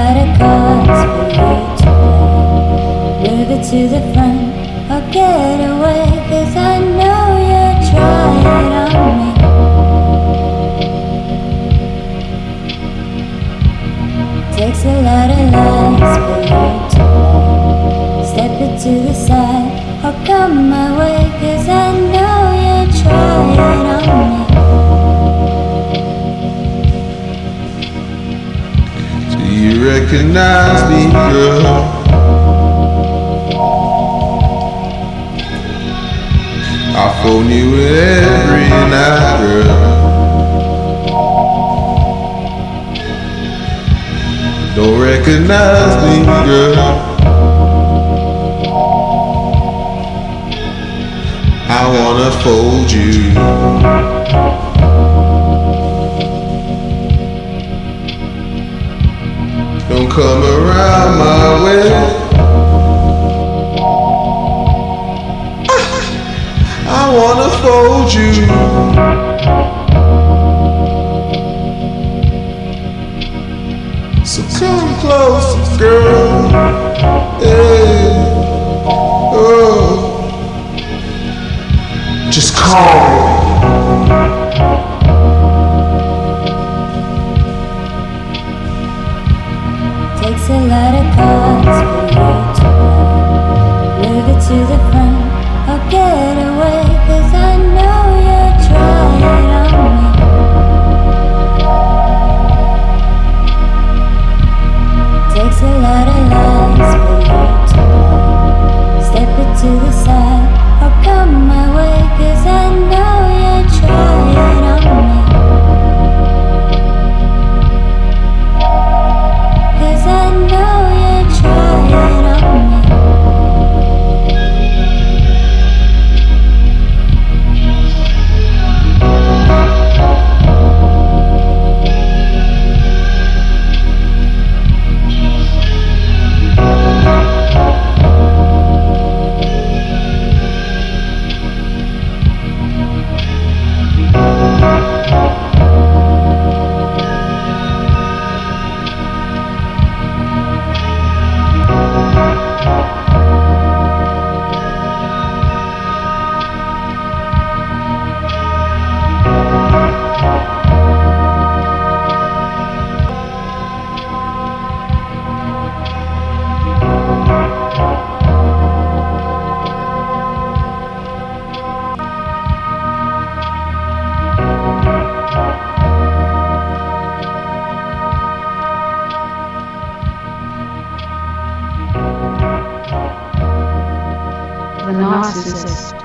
lot of cards for you to play. Move it to the front or get away, 'cause I know you're trying on me. Takes a lot of lies for you to play. Step it to the side or come my way, 'cause I know you're trying on me. Do you recognize me, girl? I phone you every night, girl. Don't recognize me, girl. I wanna fold you. Don't come around my way. I wanna fold you. So come close, girl. Hey, oh, just call me. Takes a lot of cards for you to play. Move it to the front or get away, 'cause I know you're trying on me. Takes a lot of lies for you to play. Step it to the side or come my way, 'cause I know you're trying on me. 'Cause I know you're trying on me. The narcissist.